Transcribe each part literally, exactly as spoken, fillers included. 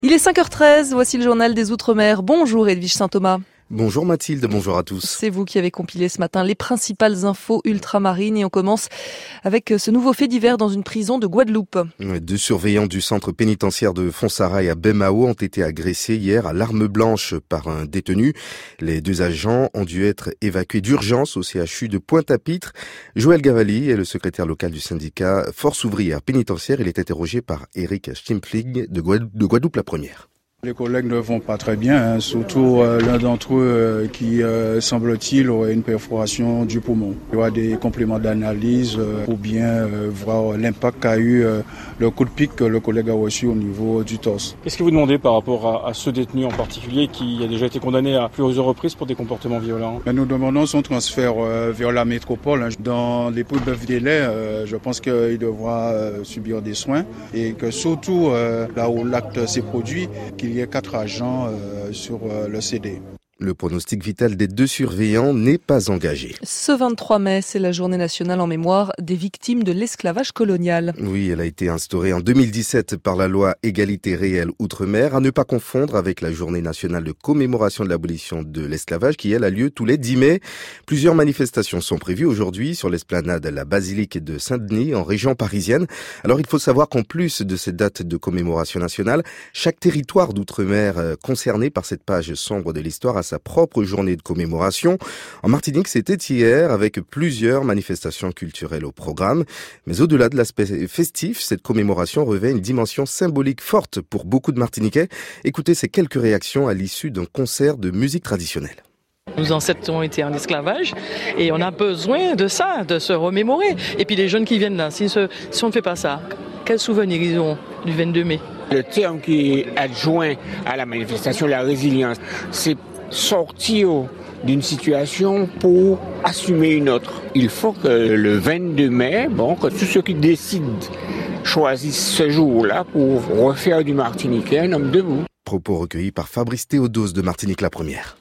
Il est cinq heures treize, voici le journal des Outre-mer. Bonjour Edwige Saint-Thomas. Bonjour Mathilde, bonjour à tous. C'est vous qui avez compilé ce matin les principales infos ultramarines et on commence avec ce nouveau fait divers dans une prison de Guadeloupe. Deux surveillants du centre pénitentiaire de Fonsarail à Baie-Mahault ont été agressés hier à l'arme blanche par un détenu. Les deux agents ont dû être évacués d'urgence au C H U de Pointe-à-Pitre. Joël Gavali est le secrétaire local du syndicat Force ouvrière pénitentiaire. Il est interrogé par Eric Stimpfling de Guadeloupe la première. Les collègues ne vont pas très bien, hein, surtout euh, l'un d'entre eux euh, qui, euh, semble-t-il, aurait une perforation du poumon. Il y aura des compléments d'analyse euh, pour bien euh, voir l'impact qu'a eu euh, le coup de pic que le collègue a reçu au niveau du torse. Qu'est-ce que vous demandez par rapport à, à ce détenu en particulier qui a déjà été condamné à plusieurs reprises pour des comportements violents? Mais nous demandons son transfert euh, vers la métropole. Hein. Dans les plus brefs délais, euh, je pense qu'il devra euh, subir des soins et que surtout, euh, là où l'acte s'est produit, qu'il il y a quatre agents euh, sur euh, le C D. Le pronostic vital des deux surveillants n'est pas engagé. Ce vingt-trois mai, c'est la journée nationale en mémoire des victimes de l'esclavage colonial. Oui, elle a été instaurée en deux mille dix-sept par la loi Égalité réelle Outre-mer, à ne pas confondre avec la journée nationale de commémoration de l'abolition de l'esclavage qui, elle, a lieu tous les dix mai. Plusieurs manifestations sont prévues aujourd'hui sur l'esplanade de la basilique de Saint-Denis en région parisienne. Alors il faut savoir qu'en plus de ces dates de commémoration nationale, chaque territoire d'Outre-mer concerné par cette page sombre de l'histoire a sa propre journée de commémoration. En Martinique, c'était hier avec plusieurs manifestations culturelles au programme. Mais au-delà de l'aspect festif, cette commémoration revêt une dimension symbolique forte pour beaucoup de Martiniquais. Écoutez ces quelques réactions à l'issue d'un concert de musique traditionnelle. Nos ancêtres ont été en esclavage et on a besoin de ça, de se remémorer. Et puis les jeunes qui viennent là, si, ce, si on ne fait pas ça, quels souvenirs ils ont du vingt-deux mai? Le terme qui est adjoint à la manifestation, la résilience, c'est sortir d'une situation pour assumer une autre. Il faut que le vingt-deux mai, bon, que tous ceux qui décident choisissent ce jour-là pour refaire du Martiniquais un homme debout. Propos recueillis par Fabrice Théodose de Martinique la Première.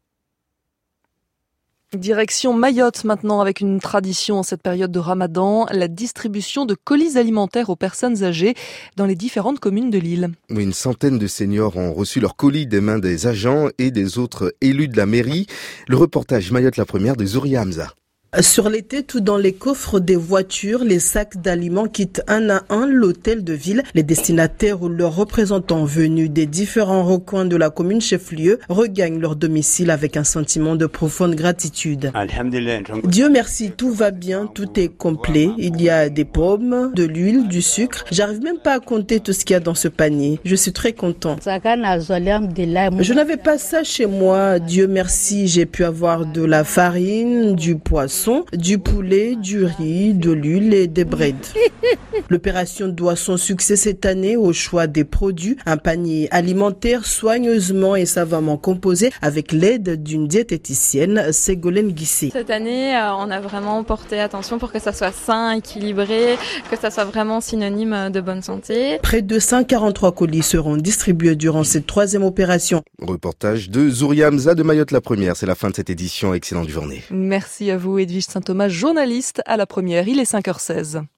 Direction Mayotte maintenant avec une tradition en cette période de Ramadan, la distribution de colis alimentaires aux personnes âgées dans les différentes communes de l'île. Une centaine de seniors ont reçu leurs colis des mains des agents et des autres élus de la mairie. Le reportage Mayotte la Première de Zouria Hamza. Sur les têtes ou dans les coffres des voitures, les sacs d'aliments quittent un à un l'hôtel de ville. Les destinataires ou leurs représentants venus des différents recoins de la commune chef-lieu regagnent leur domicile avec un sentiment de profonde gratitude. Dieu merci, tout va bien, tout est complet. Il y a des pommes, de l'huile, du sucre. J'arrive même pas à compter tout ce qu'il y a dans ce panier. Je suis très content. Je n'avais pas ça chez moi. Dieu merci, j'ai pu avoir de la farine, du poisson, du poulet, du riz, de l'huile et des breads. L'opération doit son succès cette année au choix des produits, un panier alimentaire soigneusement et savamment composé avec l'aide d'une diététicienne, Ségolène Guissé. Cette année, on a vraiment porté attention pour que ça soit sain, équilibré, que ça soit vraiment synonyme de bonne santé. Près de cent quarante-trois colis seront distribués durant cette troisième opération. Reportage de Zouria Hamza de Mayotte la Première. C'est la fin de cette édition. Excellente journée. Merci à vous Edwige Saint-Thomas, journaliste à la Première. Il est cinq heures seize.